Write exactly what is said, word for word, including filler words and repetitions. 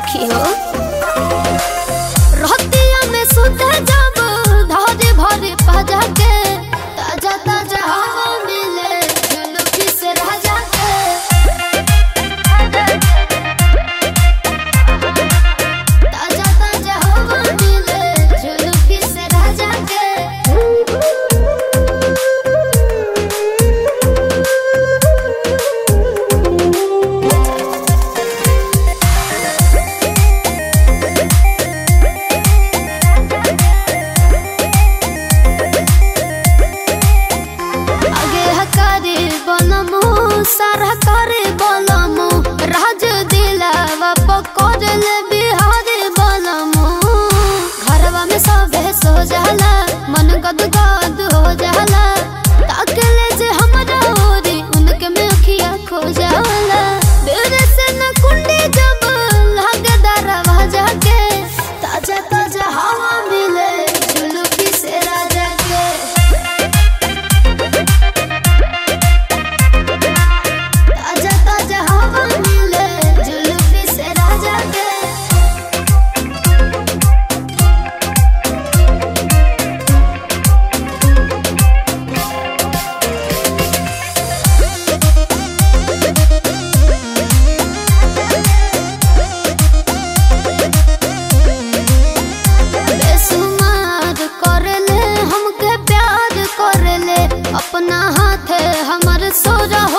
सखी हो रहतिया में सुते जब धरे भरे पजा के ताजा ताजा हवा मिले झुलुकी से राजा के ताजा ताजा हवा मिले झुलुकी से राजा के सारा करे बोलमो राज दिलावा पकड़ले बिहारी बोलमो घरवा में सबे सो जाला मन गद गद हो जाला ताकले जे हमरा ओरी उनके में अखिया खो जाला बेरे से न कुंडी जब लागे दरवाजा के ताजा ताजा हवा मिले झुलुकी से राजा के अपना हाथ हमर सोरा